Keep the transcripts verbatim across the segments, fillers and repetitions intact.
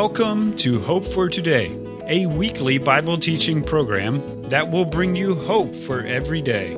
Welcome to Hope for Today, a weekly Bible teaching program that will bring you hope for every day.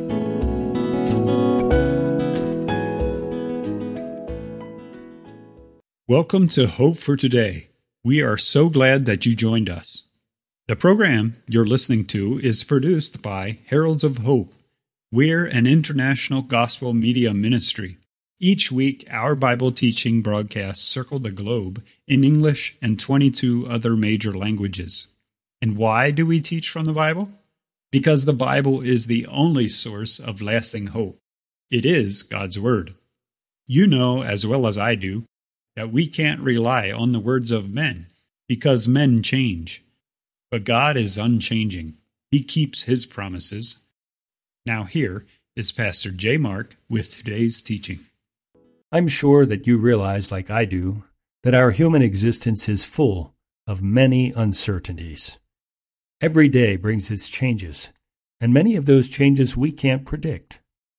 Welcome to Hope for Today. We are so glad that you joined us. The program you're listening to is produced by Heralds of Hope. We're an international gospel media ministry. Each week, our Bible teaching broadcasts circle the globe in English and twenty-two other major languages. And why do we teach from the Bible? Because the Bible is the only source of lasting hope. It is God's Word. You know as well as I do that we can't rely on the words of men because men change. But God is unchanging. He keeps His promises. Now here is Pastor J. Mark with today's teaching. I'm sure that you realize, like I do, that our human existence is full of many uncertainties. Every day brings its changes, and many of those changes we can't predict.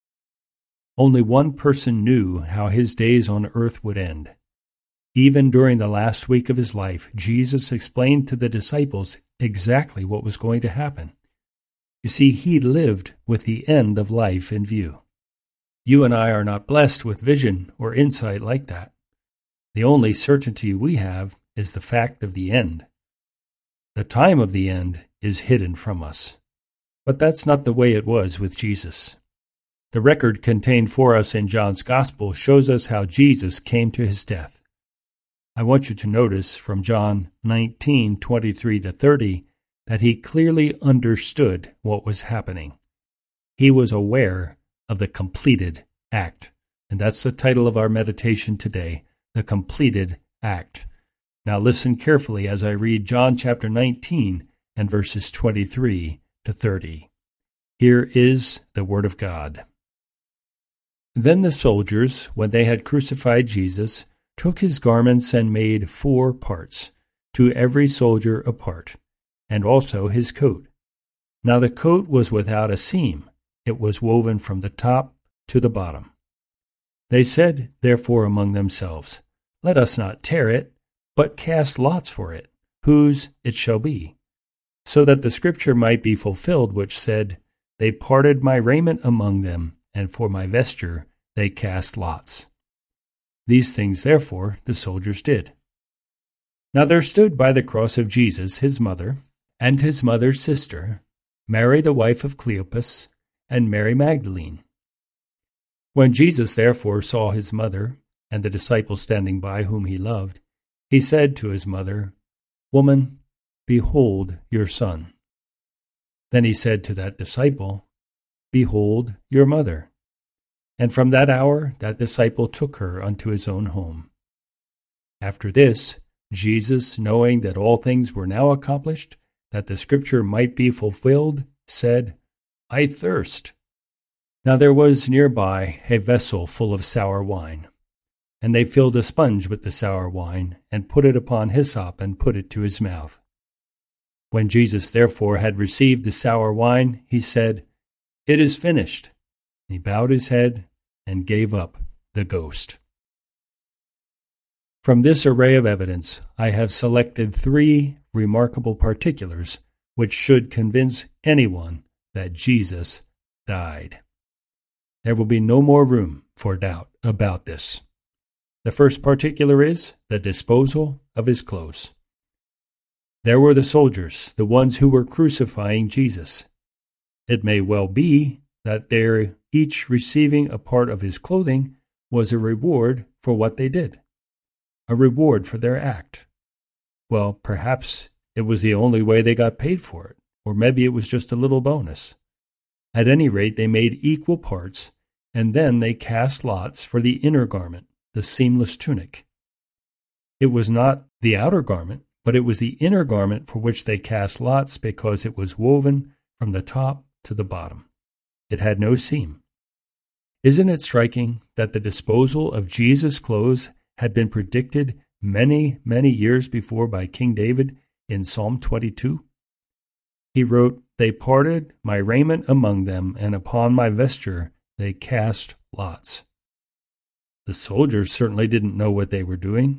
Only one person knew how his days on earth would end. Even during the last week of his life, Jesus explained to the disciples exactly what was going to happen. You see, he lived with the end of life in view. You and I are not blessed with vision or insight like that. The only certainty we have is the fact of the end. The time of the end is hidden from us. But that's not the way it was with Jesus. The record contained for us in John's Gospel shows us how Jesus came to his death. I want you to notice from John nineteen, twenty-three to thirty, that he clearly understood what was happening. He was aware of the completed act. And that's the title of our meditation today, the completed act. Now listen carefully as I read John chapter nineteen and verses twenty-three to thirty. Here is the word of God. Then the soldiers, when they had crucified Jesus, took his garments and made four parts, to every soldier a part, and also his coat. Now the coat was without a seam. It was woven from the top to the bottom. They said, therefore, among themselves, Let us not tear it, but cast lots for it, whose it shall be. So that the scripture might be fulfilled, which said, They parted my raiment among them, and for my vesture they cast lots. These things, therefore, the soldiers did. Now there stood by the cross of Jesus his mother, and his mother's sister, Mary the wife of Cleopas, and Mary Magdalene. When Jesus therefore saw his mother, and the disciple standing by whom he loved, he said to his mother, Woman, behold your son. Then he said to that disciple, Behold your mother. And from that hour that disciple took her unto his own home. After this, Jesus, knowing that all things were now accomplished, that the scripture might be fulfilled, said, I thirst. Now there was nearby a vessel full of sour wine. And they filled a sponge with the sour wine, and put it upon hyssop, and put it to his mouth. When Jesus therefore had received the sour wine, he said, It is finished. And he bowed his head, and gave up the ghost. From this array of evidence, I have selected three remarkable particulars which should convince anyone that Jesus died. There will be no more room for doubt about this. The first particular is the disposal of his clothes. There were the soldiers, the ones who were crucifying Jesus. It may well be that their each receiving a part of his clothing was a reward for what they did, a reward for their act. Well, perhaps it was the only way they got paid for it, or maybe it was just a little bonus. At any rate, they made equal parts, and then they cast lots for the inner garment, the seamless tunic. It was not the outer garment, but it was the inner garment for which they cast lots because it was woven from the top to the bottom. It had no seam. Isn't it striking that the disposal of Jesus' clothes had been predicted many, many years before by King David in Psalm twenty-two? He wrote, They parted my raiment among them, and upon my vesture they cast lots. The soldiers certainly didn't know what they were doing.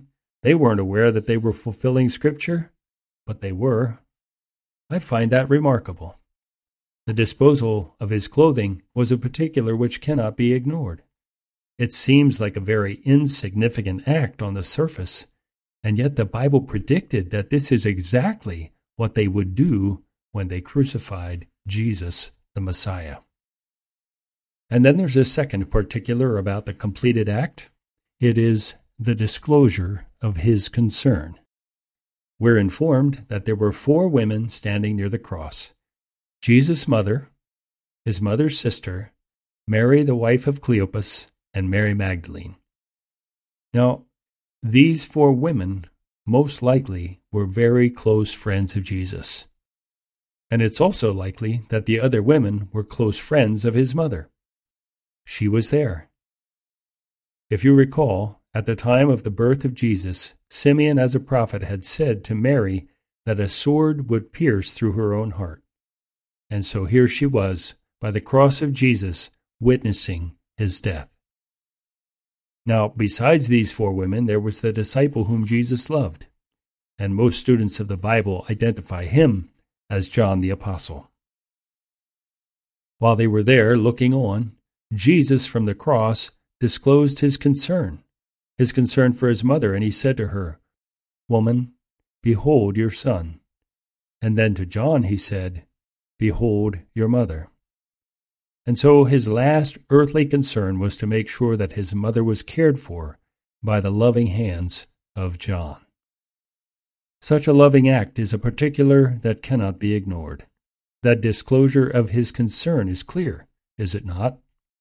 They weren't aware that they were fulfilling Scripture, but they were. I find that remarkable. The disposal of his clothing was a particular which cannot be ignored. It seems like a very insignificant act on the surface, and yet the Bible predicted that this is exactly what they would do when they crucified Jesus, the Messiah. And then there's a second particular about the completed act. It is the disclosure of his concern. We're informed that there were four women standing near the cross: Jesus' mother, his mother's sister, Mary the wife of Cleopas, and Mary Magdalene. Now, these four women most likely were very close friends of Jesus. And it's also likely that the other women were close friends of his mother. She was there. If you recall, at the time of the birth of Jesus, Simeon as a prophet had said to Mary that a sword would pierce through her own heart. And so here she was, by the cross of Jesus, witnessing his death. Now, besides these four women, there was the disciple whom Jesus loved, and most students of the Bible identify him as John the Apostle. While they were there looking on, Jesus from the cross disclosed his concern, his concern for his mother, and he said to her, "Woman, behold your son." And then to John he said, "Behold your mother." And so his last earthly concern was to make sure that his mother was cared for by the loving hands of John. Such a loving act is a particular that cannot be ignored. That disclosure of his concern is clear, is it not?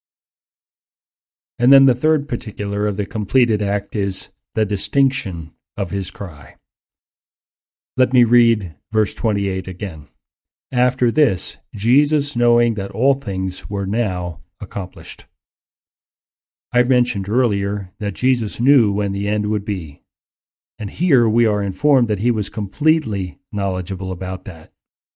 And then the third particular of the completed act is the distinction of his cry. Let me read verse twenty-eight again. After this, Jesus, knowing that all things were now accomplished. I mentioned earlier that Jesus knew when the end would be, and here we are informed that he was completely knowledgeable about that.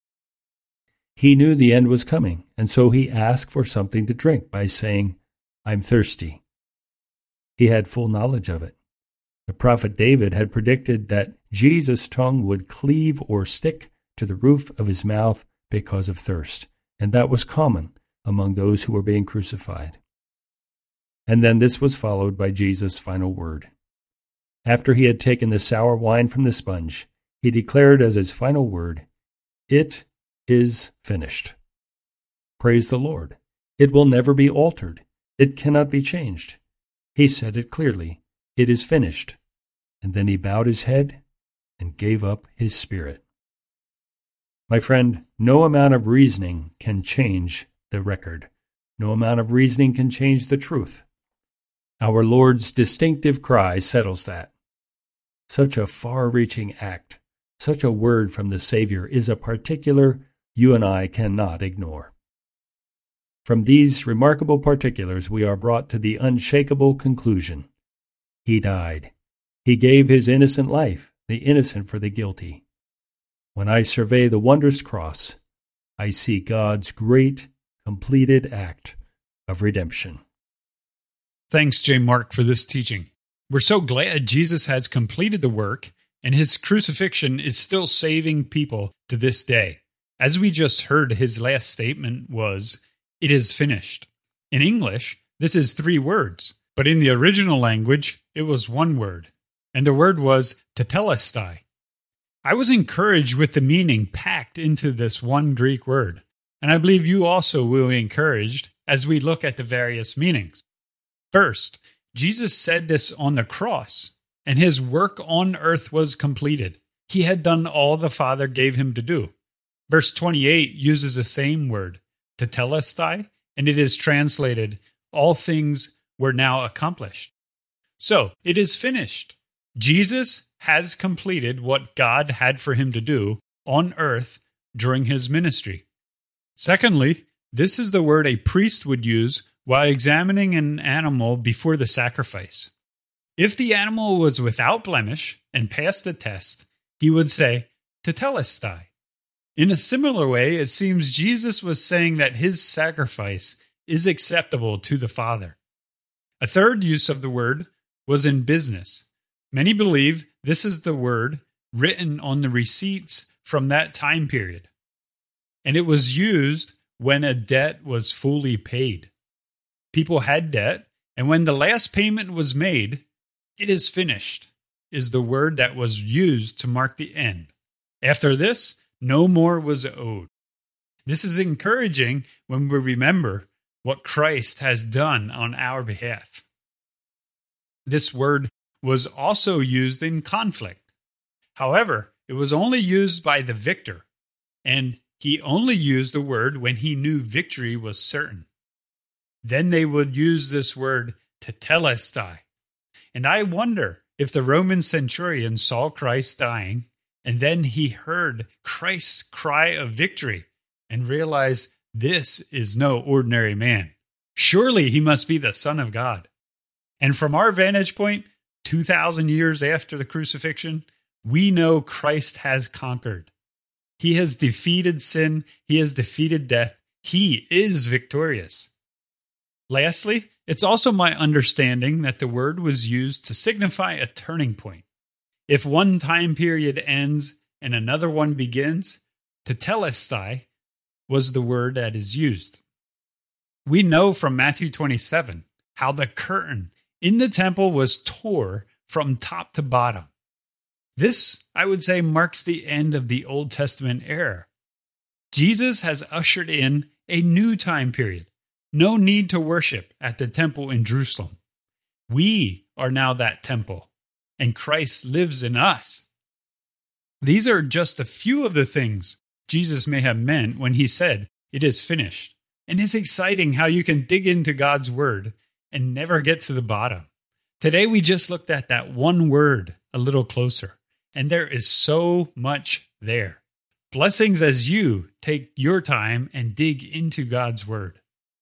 He knew the end was coming, and so he asked for something to drink by saying, "I'm thirsty." He had full knowledge of it. The prophet David had predicted that Jesus' tongue would cleave or stick to the roof of his mouth because of thirst, and that was common among those who were being crucified. And then this was followed by Jesus' final word. After he had taken the sour wine from the sponge, he declared as his final word, "It is finished." Praise the Lord. It will never be altered. It cannot be changed. He said it clearly. It is finished. And then he bowed his head and gave up his spirit. My friend, no amount of reasoning can change the record. No amount of reasoning can change the truth. Our Lord's distinctive cry settles that. Such a far-reaching act, such a word from the Savior is a particular you and I cannot ignore. From these remarkable particulars, we are brought to the unshakable conclusion. He died. He gave his innocent life, the innocent for the guilty. When I survey the wondrous cross, I see God's great, completed act of redemption. Thanks, J. Mark, for this teaching. We're so glad Jesus has completed the work, and his crucifixion is still saving people to this day. As we just heard, his last statement was, "It is finished." In English, this is three words, but in the original language, it was one word, and the word was tetelestai. I was encouraged with the meaning packed into this one Greek word, and I believe you also will be encouraged as we look at the various meanings. First, Jesus said this on the cross, and his work on earth was completed. He had done all the Father gave him to do. Verse twenty-eight uses the same word, tetelestai, and it is translated, "All things were now accomplished." So, it is finished. Jesus has completed what God had for him to do on earth during his ministry. Secondly, this is the word a priest would use while examining an animal before the sacrifice. If the animal was without blemish and passed the test, he would say, tetelestai. In a similar way, it seems Jesus was saying that his sacrifice is acceptable to the Father. A third use of the word was in business. Many believe this is the word written on the receipts from that time period. And it was used when a debt was fully paid. People had debt, and when the last payment was made, "It is finished," is the word that was used to mark the end. After this, no more was owed. This is encouraging when we remember what Christ has done on our behalf. This word was also used in conflict. However, it was only used by the victor, and he only used the word when he knew victory was certain. Then they would use this word tetelestai. And I wonder if the Roman centurion saw Christ dying, and then he heard Christ's cry of victory and realized this is no ordinary man. Surely he must be the Son of God. And from our vantage point, two thousand years after the crucifixion, we know Christ has conquered. He has defeated sin. He has defeated death. He is victorious. Lastly, it's also my understanding that the word was used to signify a turning point. If one time period ends and another one begins, tetelestai was the word that is used. We know from Matthew twenty-seven how the curtain in the temple was tore from top to bottom. This, I would say, marks the end of the Old Testament era. Jesus has ushered in a new time period. No need to worship at the temple in Jerusalem. We are now that temple, and Christ lives in us. These are just a few of the things Jesus may have meant when he said, "It is finished." And it's exciting how you can dig into God's word and never get to the bottom. Today we just looked at that one word a little closer, and there is so much there. Blessings as you take your time and dig into God's word.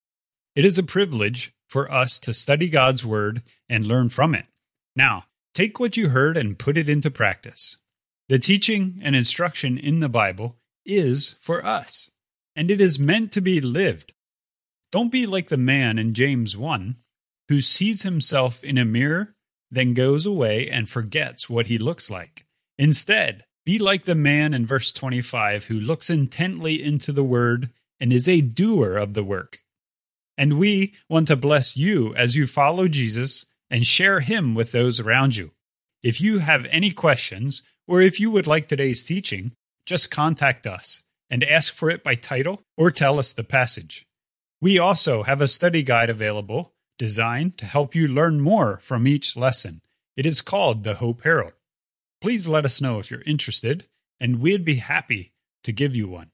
It is a privilege for us to study God's word and learn from it. Now, take what you heard and put it into practice. The teaching and instruction in the Bible is for us, and it is meant to be lived. Don't be like the man in James one who sees himself in a mirror, then goes away and forgets what he looks like. Instead, be like the man in verse twenty-five who looks intently into the word and is a doer of the work. And we want to bless you as you follow Jesus and share him with those around you. If you have any questions, or if you would like today's teaching, just contact us and ask for it by title or tell us the passage. We also have a study guide available designed to help you learn more from each lesson. It is called the Hope Herald. Please let us know if you're interested, and we'd be happy to give you one.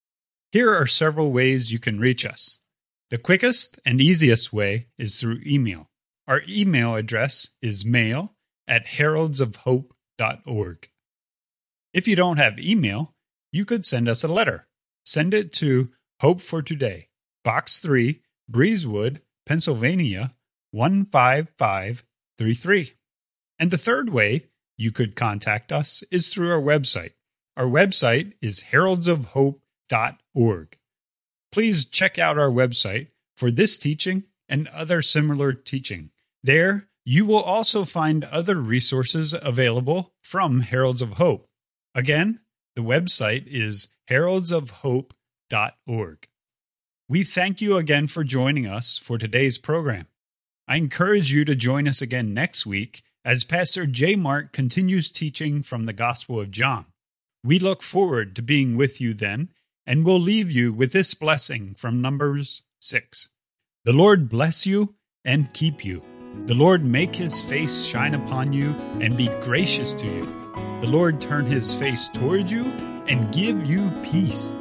Here are several ways you can reach us. The quickest and easiest way is through email. Our email address is mail at heralds of hope dot org. If you don't have email, you could send us a letter. Send it to Hope for Today, Box three, Breezewood, Pennsylvania, one five five three three. And the third way you could contact us is through our website. Our website is heralds of hope dot org. Please check out our website for this teaching and other similar teaching. There, you will also find other resources available from Heralds of Hope. Again, the website is heralds of hope dot org. We thank you again for joining us for today's program. I encourage you to join us again next week as Pastor J. Mark continues teaching from the Gospel of John. We look forward to being with you then, and we'll leave you with this blessing from Numbers six. The Lord bless you and keep you. The Lord make his face shine upon you and be gracious to you. The Lord turn his face toward you and give you peace.